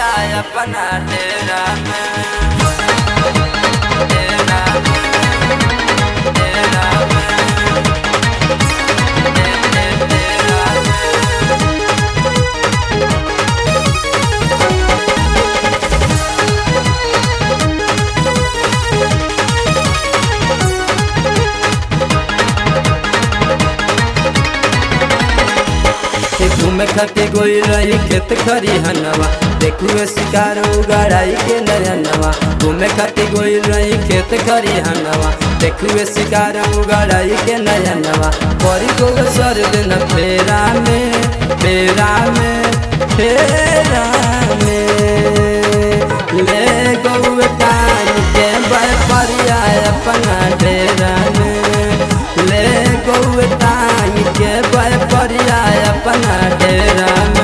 परिया अपना डेरा में, डेरा में, डेरा में, डेरा में। घूमे खाते गोई रही खेत खरी हनवा, देखुए शिकार उगड़ाई के नयनवा। घूमे खाते गोई रही खेत खरी हनवा, देखुए शिकार उगड़ाई के नयनवा। परी गो सर दिन फेरा में, फेरा में, फेरा में। ले गौ टान के परिया अपना डेरा में, ले गौ टान के परिया अपना डेरा में।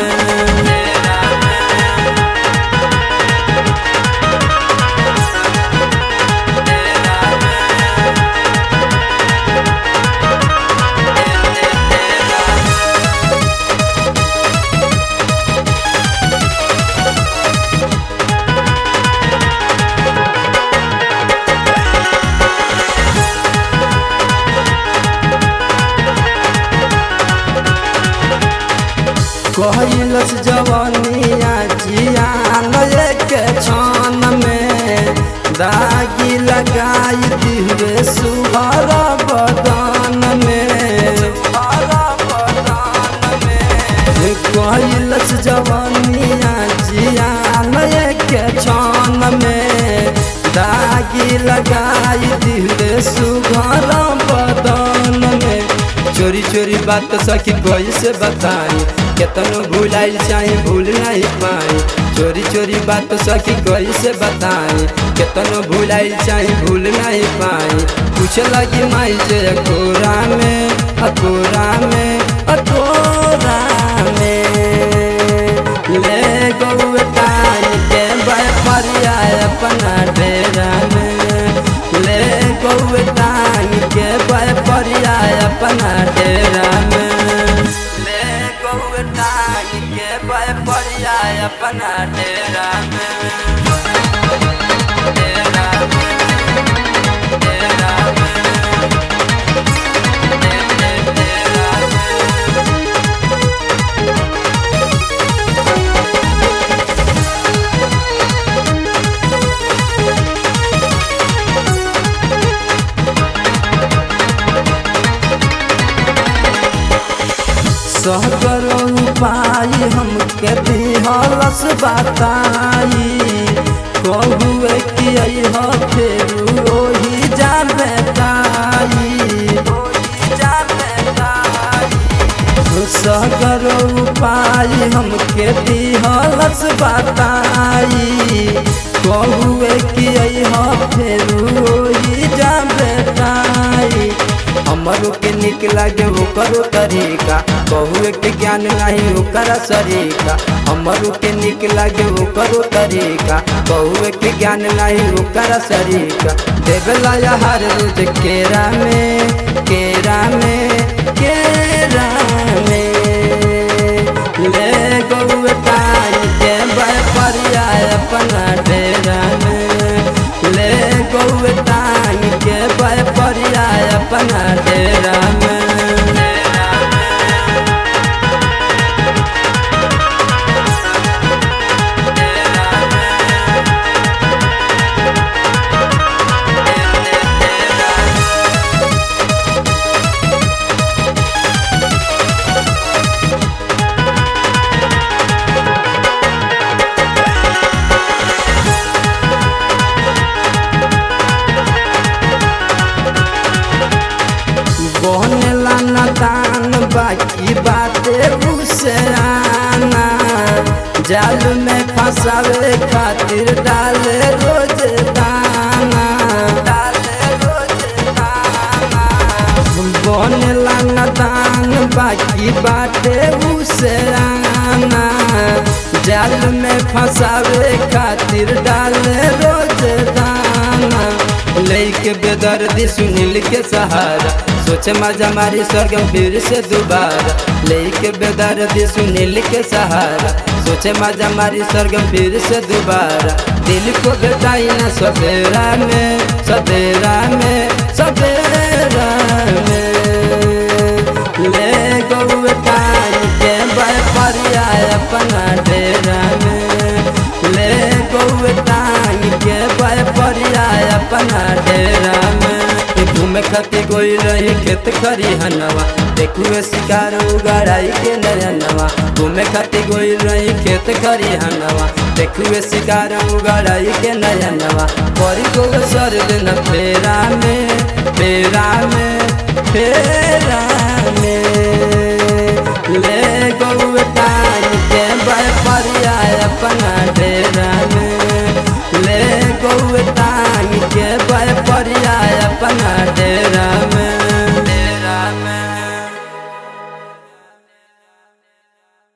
कहलस जवानिया जियान एक छान में, दागी लगाई दिवे सुहर बदन में, कहलस जवानिया जियान एक छान में, दागी लगाई दिवे सुहर बदन में। चोरी चोरी बात सखी कैसे बताई, केतनो भूलाई चाहे भूल नहीं पाई। चोरी चोरी बात सखी कैसे बताई, केतनो भूलाई चाहे भूल नहीं पाई। कुछ लगी माई जे अकोरा में, अकोरा में, अकोरा में। ले गौ टान के परिया अपना डेरा में, ले गौ टान के परिया अपना डेरा में, ले गौ टान के परिया अपना डेरा में, डेरा में, डेरा में, डेरा में। सहकरो उपाय हमके दिहलस बताई, कहुए कि अइह फेर ओही जा बेटाई, ओही जा बेटाई। सहकरो उपाय हमके दिहलस बताई, कहुए कि अइह फेर ओही जा बेटाई। हमरो के निक लागे ओकरो तरीका, कहुए के ज्ञान नहीं ओकरा सरीका। हमरो के निक लागे ओकरो तरीका, कहुए के ज्ञान नहीं ओकरा सरीका। देवला हर रोज केरा में, केरा में, केरा में। ले गौ टान के परिया अपना डेरा में, ले गौ टान के परिया अपना डेरा में। बहनेला नदान बाकी बातें उसे आना, जाल में फंसावे खातिर डाले रोज दाना, डाले रोज दाना। बहनेला नदान बाकी बातें उसे आना, जाल में फंसावे खातिर डाले रोज दाना। लेके बेदर्दी सुनील के सहारा सोचे मजा मारी स्वर्गम फिर से दोबारा लेके बेदर्दी सुनील के सहारा सोचे मजा मारी स्वर्गम फिर से दोबारा दिल को बेटाई ना सवेरा में सवेरा में सवेरा में ले गौ टान के बरिया अपना डेरा में ले गौ टान के बरिया अपना डेरा में घूमे खातिर गोई रही खेत खरी हनवा देखुए शिकार उगड़ाई के नयनवा घूमे खातिर गोई रही खेत खरी हनवा देखुए शिकार उगड़ाई के नयनवा परी गो सर दिन फेरा में फेरा में फेरा में ले गौ